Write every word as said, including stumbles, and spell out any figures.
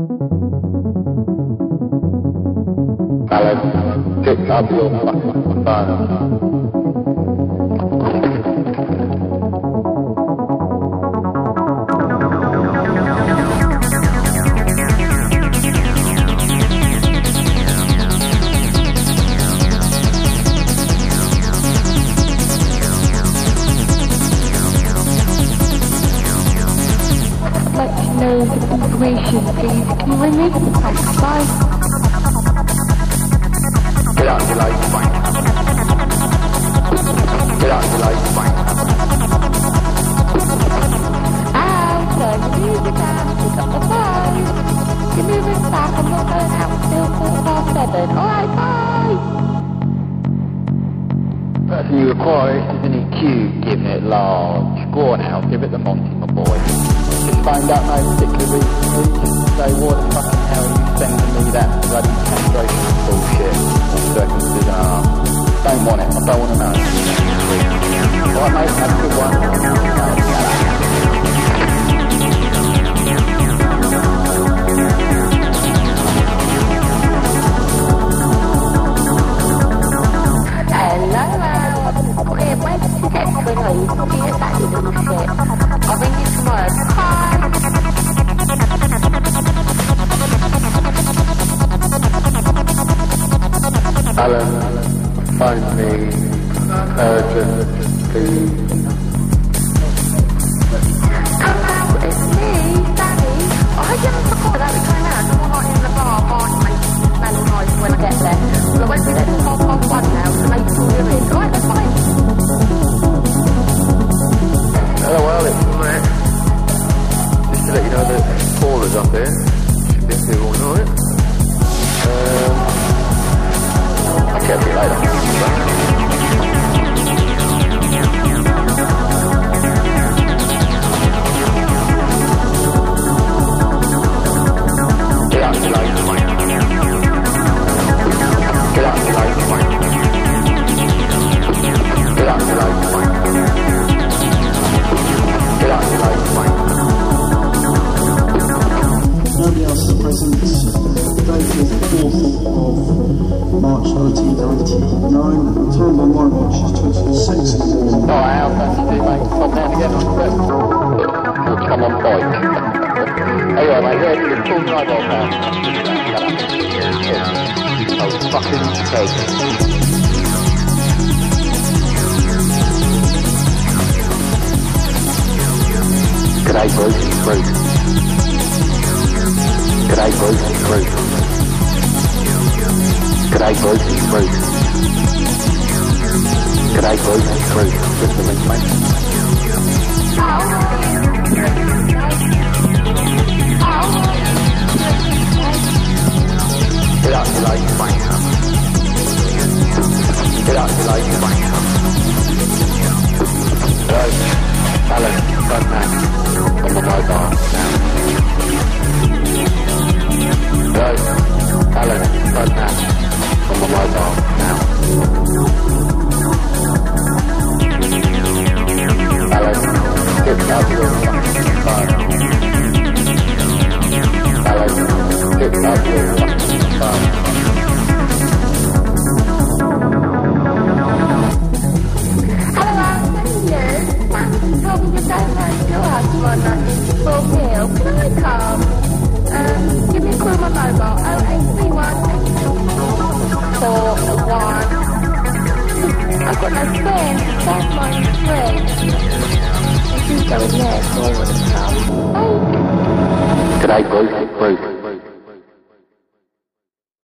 Alan, pick up your fucking phone. No information, please. Can you ring me? Thanks, bye. Get out, you like fine. Get out, you like fine. Ow, turn the music down, pick up the phone. Give me a ring back, I'm not going out until quarter past seven. Alright, bye. Person you require is an E Q, giving it large. Go on out, give it the Monty, my boy. Just find out no particular reason, please. Say what the fucking hell are you sending me that bloody castration bullshit or circumcision arm? Don't want it, I don't want to know. Alright mate, have a good one. Hello, okay, where did you get to know? You can hear that you little shit. I'll ring you tomorrow. Bye. Alan, phone me, urgent, please. Hello, it's me, Danny. I just forgot that we came out and we're not in the bar, aren't we? Smelling nice when I get there. Well, I won't be there till half past one now, so make sure you're in. Alright, that's fine. Hello, well, it's Matt. Just to let you know that Paul is up here. Should be up here all night. Um, I'll catch you later. Get out the light, Mike. Get out the light, Mike. Get out the light, Mike. Get out the light, Mike. Nobody else is present. The date is the fourth of March nineteen ninety-nine. The time on my watch is twenty-six in the morning. Oh, how fancy do, mate. Stop down again on the press. He'll come on bike. Anyway, mate, where's your full mobile phone? Oh, fucking head. G'day, Bruce, it's Bruce. G'day, Bruce, it's Bruce. G'day, Bruce, it's Bruce. G'day, Bruce, it's Bruce. Just a link, mate. Get out your light, mate. Get out your light, mate. Hello, Alan, phone man. On the mobile now. Hello, Alan, phone man. On the mobile now. Alan, get out your fucking phone. Alan, get out your fucking phone. Hello, yes. Matt told me you don't like your house one night in Full Hill. Can I come? Um, give me a call on my mobile. oh eight three one eight four one. I've got no friends. That's my friend. If you go in there, so I want to come. Bye. G'day, Bruce, it's Bruce.